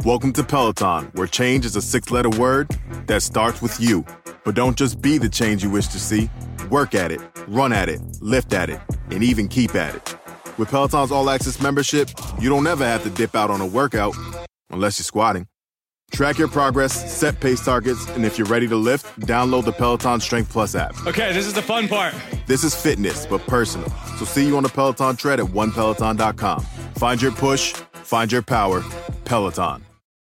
Welcome to Peloton, where change is a 6-letter word that starts with you. But don't just be the change you wish to see. Work at it, run at it, lift at it, and even keep at it. With Peloton's All Access membership, you don't ever have to dip out on a workout, unless you're squatting. Track your progress, set pace targets, and if you're ready to lift, download the Peloton Strength Plus app. Okay, this is the fun part. This is fitness, but personal. So see you on the Peloton tread at onepeloton.com. Find your push, find your power. Peloton.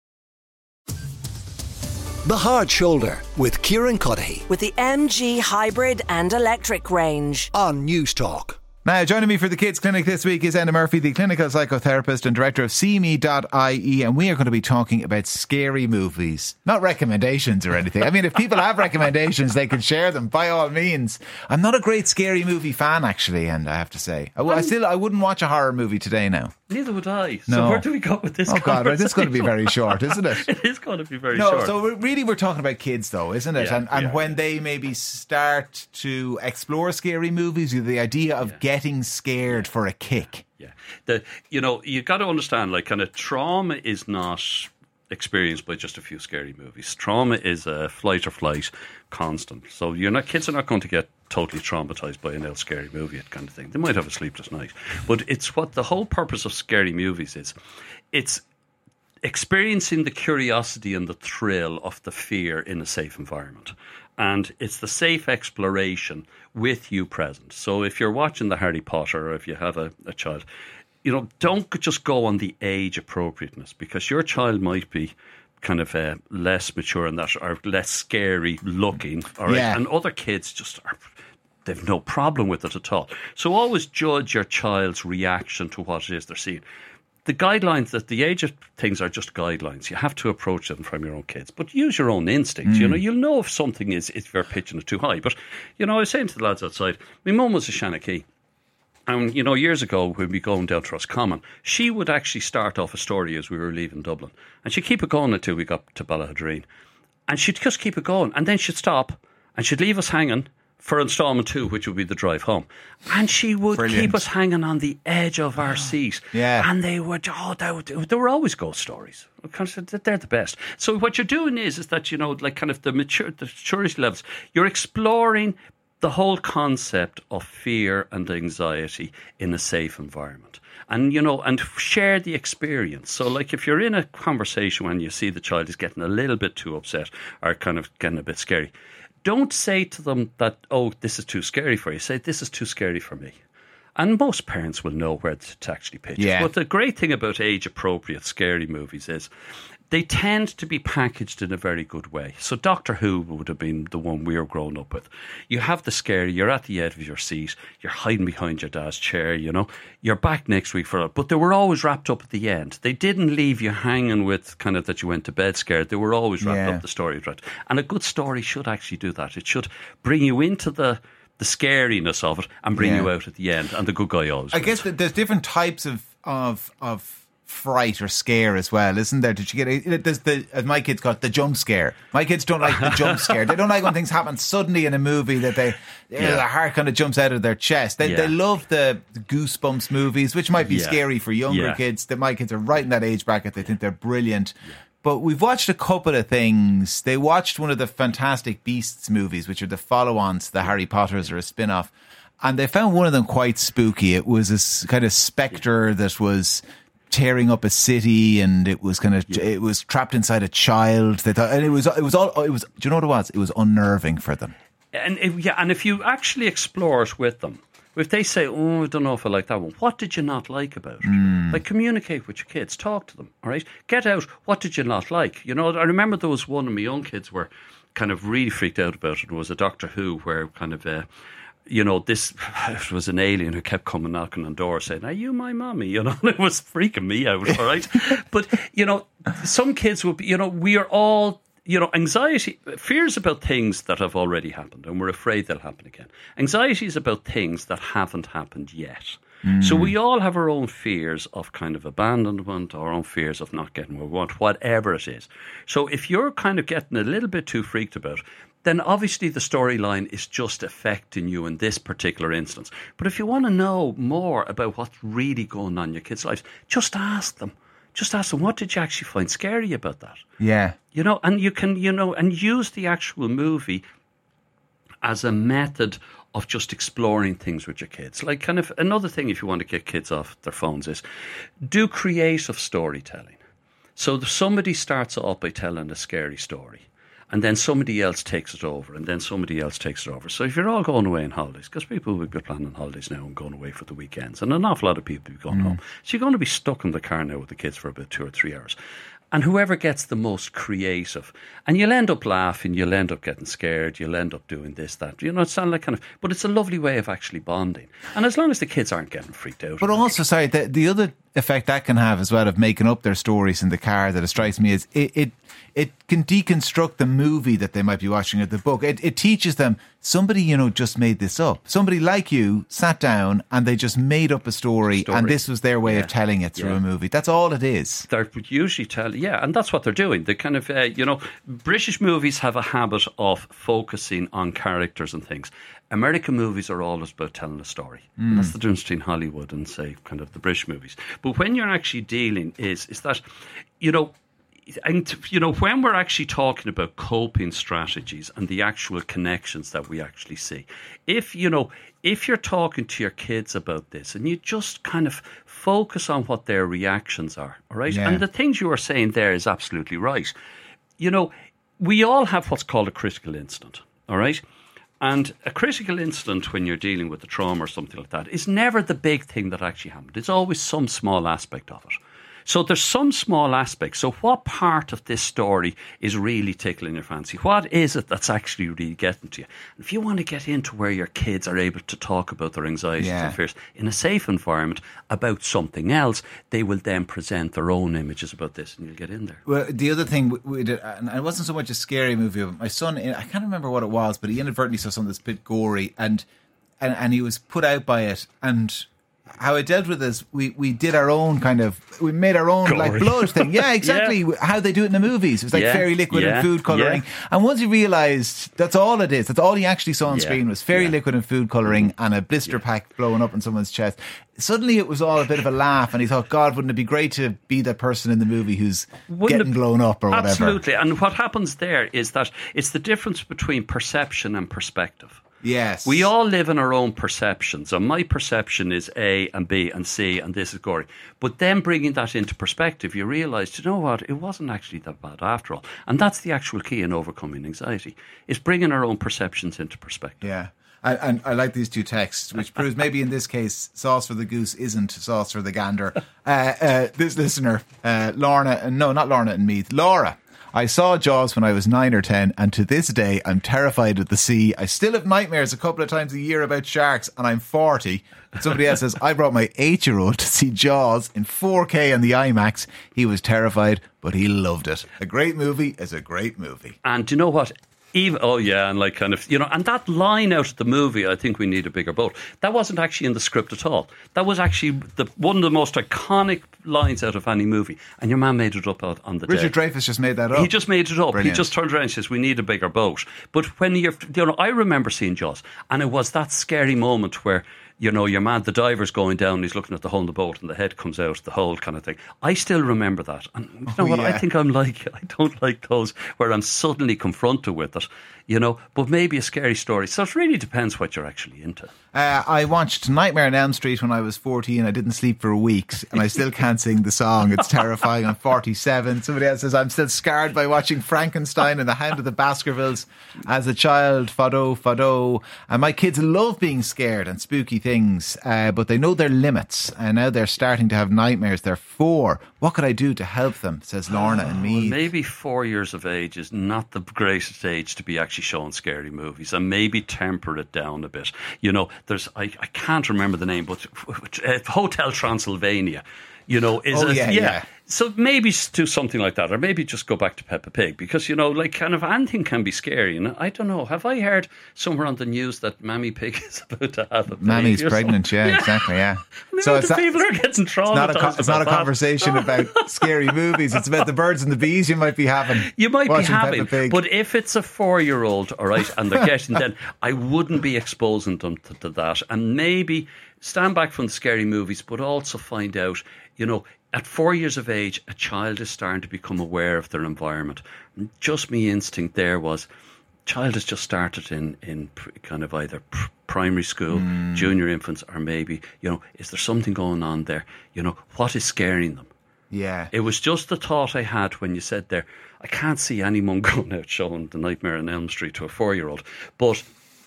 The Hard Shoulder with Kieran Cuddihy with the MG Hybrid and Electric range on News Talk. Now, joining me for the Kids Clinic this week is Enna Murphy, the clinical psychotherapist and director of seeme.ie, and we are going to be talking about scary movies. Not recommendations or anything. I mean, if people have recommendations, they can share them, by all means. I'm not a great scary movie fan, actually, and I have to say. I wouldn't watch a horror movie today now. Neither would I. No. So where do we go with this? Oh God, right, this is going to be very short, isn't it? It is going to be very short. So really we're talking about kids though, isn't it? Yeah, and when they maybe start to explore scary movies, the idea of getting scared for a kick. Yeah. You got to understand, like, kind of trauma is not experienced by just a few scary movies. Trauma is a flight or flight constant. So kids are not going to get totally traumatized by an scary movie, kind of thing. They might have a sleepless night, but it's what the whole purpose of scary movies is. It's experiencing the curiosity and the thrill of the fear in a safe environment. And it's the safe exploration with you present. So if you're watching the Harry Potter, or if you have a child, don't just go on the age appropriateness, because your child might be kind of less mature and that, or less scary looking, all right? And other kids they've no problem with it at all. So always judge your child's reaction to what it is they're seeing. The guidelines, that the age of things are just guidelines. You have to approach them from your own kids, but use your own instincts. You'll know if something if you're pitching it too high. But, I was saying to the lads outside, my mum was a Shanachie. And, years ago, when we go down to Roscommon, she would actually start off a story as we were leaving Dublin. And she'd keep it going until we got to Ballahadreen. And she'd just keep it going. And then she'd stop and she'd leave us hanging for instalment 2, which would be the drive home. And she would keep us hanging on the edge of our seat. Yeah. And they were always ghost stories. They're the best. So what you're doing is that, like kind of the maturity levels, you're exploring the whole concept of fear and anxiety in a safe environment. And, and share the experience. So, like, if you're in a conversation when you see the child is getting a little bit too upset or kind of getting a bit scary, don't say to them that, oh, this is too scary for you. Say, this is too scary for me. And most parents will know where to actually pitch it. But the great thing about age-appropriate scary movies is they tend to be packaged in a very good way. So Doctor Who would have been the one we were growing up with. You have the scary, you're at the edge of your seat, you're hiding behind your dad's chair, you're back next week for it. But they were always wrapped up at the end. They didn't leave you hanging with kind of that you went to bed scared. They were always wrapped up the story. Right? And a good story should actually do that. It should bring you into the scariness of it and bring you out at the end. And the good guy always wins. I guess there's different types of fright or scare as well, isn't there? Did you get there's as my kids call it, the jump scare. My kids don't like the jump scare. They don't like when things happen suddenly in a movie that their heart kind of jumps out of their chest. They love the Goosebumps movies, which might be scary for younger kids. That my kids are right in that age bracket. They think they're brilliant. But we've watched a couple of things. They watched one of the Fantastic Beasts movies, which are the follow-ons, the Harry Potters, or a spin-off. And they found one of them quite spooky. It was a kind of spectre that was tearing up a city, and it was it was trapped inside a child. They thought, and it was. Do you know what it was? It was unnerving for them. And if you actually explore it with them, if they say, "Oh, I don't know if I like that one," what did you not like about it? Like, communicate with your kids, talk to them. All right, get out. What did you not like? I remember there was one of my young kids were kind of really freaked out about it. It was a Doctor Who where kind of this was an alien who kept coming knocking on doors saying, "Are you my mommy?" And it was freaking me out, all right? But, some kids will be, we are all, anxiety, fears about things that have already happened and we're afraid they'll happen again. Anxiety is about things that haven't happened yet. So we all have our own fears of kind of abandonment, our own fears of not getting what we want, whatever it is. So if you're kind of getting a little bit too freaked about it, then obviously the storyline is just affecting you in this particular instance. But if you want to know more about what's really going on in your kids' lives, just ask them. just ask them, what did you actually find scary about that? Yeah. You know, and you can, you know, and use the actual movie as a method of just exploring things with your kids. Like, kind of another thing, if you want to get kids off their phones, is do creative storytelling. So somebody starts off by telling a scary story, and then somebody else takes it over, and then somebody else takes it over. So if you're all going away on holidays, because people will be planning holidays now and going away for the weekends, and an awful lot of people will be going home. So you're going to be stuck in the car now with the kids for about 2 or 3 hours. And whoever gets the most creative, and you'll end up laughing, you'll end up getting scared, you'll end up doing this, that. You know, it sounds like kind of, but it's a lovely way of actually bonding. And as long as the kids aren't getting freaked out. But also, sorry, the other effect that can have as well of making up their stories in the car that it strikes me is it can deconstruct the movie that they might be watching or the book. It teaches them somebody, you know, just made this up. Somebody like you sat down and they just made up a story. And this was their way of telling it through a movie. That's all it is. They're usually and that's what they're doing. They kind of, you know, British movies have a habit of focusing on characters and things. American movies are always about telling a story. And that's the difference between Hollywood and, say, kind of the British movies. But when you're actually dealing is that, you know, and, you know, when we're actually talking about coping strategies and the actual connections that we actually see, if you're talking to your kids about this and you just kind of focus on what their reactions are, all right? Yeah. And the things you are saying there is absolutely right. You know, we all have what's called a critical instant, all right? And a critical incident, when you're dealing with a trauma or something like that, is never the big thing that actually happened. It's always some small aspect of it. So there's some small aspect. So what part of this story is really tickling your fancy? What is it that's actually really getting to you? And if you want to get into where your kids are able to talk about their anxieties and fears in a safe environment about something else, they will then present their own images about this and you'll get in there. Well, the other thing we did, and it wasn't so much a scary movie, but my son, I can't remember what it was, but he inadvertently saw something that's a bit gory and he was put out by it. And how I dealt with this, we did our own we made our own like blood thing. Yeah, exactly. How they do it in the movies. It was like fairy liquid and food colouring. And once he realised that's all it is, that's all he actually saw on screen was fairy liquid and food colouring and a blister pack blowing up in someone's chest. Suddenly it was all a bit of a laugh and he thought, God, wouldn't it be great to be the person in the movie who's getting blown up or whatever. Absolutely. And what happens there is that it's the difference between perception and perspective. Yes. We all live in our own perceptions, and my perception is A and B and C and this is gory. But then bringing that into perspective, you realise, you know what, it wasn't actually that bad after all. And that's the actual key in overcoming anxiety, is bringing our own perceptions into perspective. Yeah. And I like these two texts, which proves maybe in this case, sauce for the goose isn't sauce for the gander. This listener, Lorna, no, not Lorna and Meath, Laura. I saw Jaws when I was 9 or 10 and to this day I'm terrified of the sea. I still have nightmares a couple of times a year about sharks and I'm 40. And somebody else says, I brought my 8-year-old to see Jaws in 4K on the IMAX. He was terrified, but he loved it. A great movie is a great movie. And do you know what? And like kind of, you know, and that line out of the movie, I think we need a bigger boat. That wasn't actually in the script at all. That was actually one of the most iconic lines out of any movie. And your man made it up out on the day. Richard Dreyfuss just made that up. He just made it up. Brilliant. He just turned around and says, we need a bigger boat. But when I remember seeing Jaws, and it was that scary moment where, you know, your man, the diver's going down, he's looking at the hull of the boat and the head comes out, the whole kind of thing. I still remember that. And you know what? I think I don't like those where I'm suddenly confronted with it, you know, but maybe a scary story. So it really depends what you're actually into. I watched Nightmare on Elm Street when I was 14. I didn't sleep for weeks and I still can't sing the song. It's terrifying. I'm 47. Somebody else says, I'm still scarred by watching Frankenstein and The Hound of the Baskervilles as a child. Fado. And my kids love being scared and spooky things, but they know their limits. And now they're starting to have nightmares. They're 4. What could I do to help them? Says Lorna and me. Well, maybe 4 years of age is not the greatest age to be actually showing scary movies, and maybe temper it down a bit. You know, there's I can't remember the name, but Hotel Transylvania, you know, is So maybe do something like that, or maybe just go back to Peppa Pig, because, you know, like kind of anything can be scary. And I don't know, have I heard somewhere on the news that Mammy Pig is about to have a baby? Mammy's pregnant, exactly, yeah. So people are getting traumatized. It's not a conversation about scary movies. It's about the birds and the bees you might be having. You might be having, but if it's a 4-year-old, all right, and they're getting, then I wouldn't be exposing them to that, and maybe stand back from the scary movies, but also find out, you know, at 4 years of age, a child is starting to become aware of their environment. And just my instinct there was, child has just started in kind of either primary school, junior infants, or maybe, is there something going on there? What is scaring them? Yeah. It was just the thought I had when you said there, I can't see any mum going out showing The Nightmare on Elm Street to a 4-year-old. But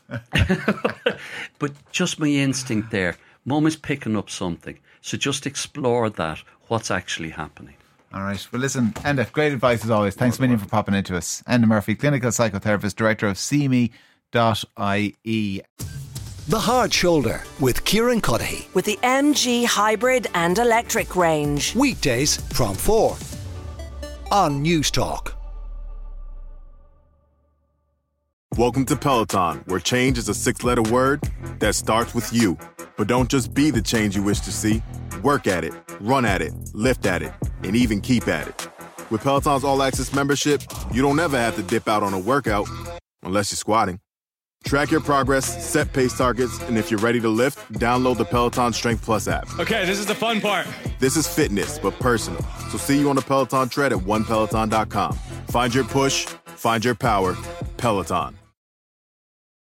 but just my instinct there, mum is picking up something. So just explore that, what's actually happening. All right. Well, listen, Enda, great advice as always. Thanks a million for popping into us. Enda Murphy, clinical psychotherapist, director of CME.ie. The Hard Shoulder with Kieran Cuddihy. With the MG hybrid and electric range. Weekdays from 4 on News Talk. Welcome to Peloton, where change is a 6-letter word that starts with you. But don't just be the change you wish to see. Work at it, run at it, lift at it, and even keep at it. With Peloton's All Access membership, you don't ever have to dip out on a workout, unless you're squatting. Track your progress, set pace targets, and if you're ready to lift, download the Peloton Strength Plus app. Okay, this is the fun part. This is fitness, but personal. So see you on the Peloton tread at onepeloton.com. Find your push, find your power, Peloton.